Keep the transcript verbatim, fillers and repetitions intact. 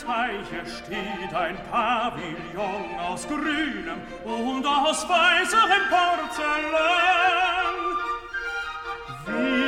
Teiche steht ein Pavillon aus grünem und aus weißem Porzellan. Wie